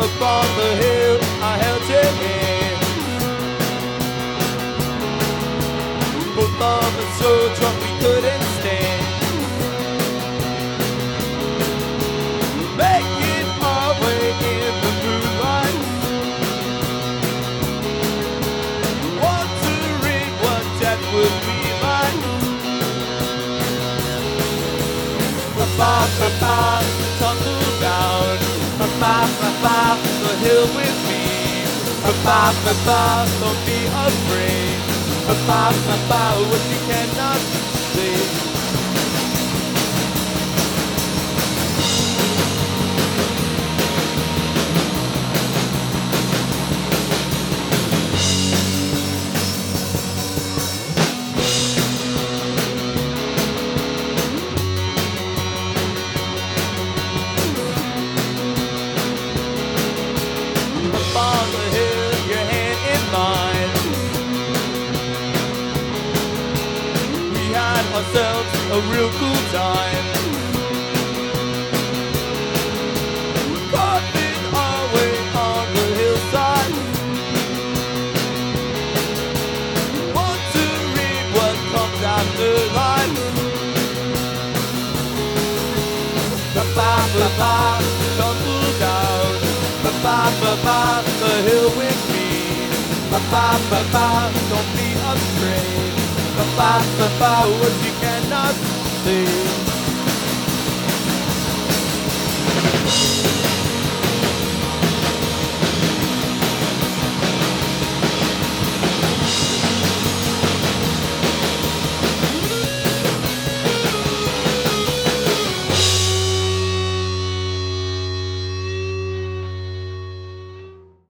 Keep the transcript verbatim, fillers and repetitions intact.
upon the hill I held your hand. Both of us so drunk we couldn't stand. Making our way in the moonlight, wondering what death would be like. Ba ba ba, tumble down. Ba ba ba ba, the hill with me. Ba ba ba ba, don't be afraid. Ba ba ba ba, what you cannot see. On the hill, your hand in mine, we had ourselves a real cool time. Carving our way on the hillside, wondering what comes after life. Ba ba ba ba, tumble down. Ba ba ba ba, the hill with me. Ba ba ba ba, don't be afraid. Ba ba ba ba, what you cannot see.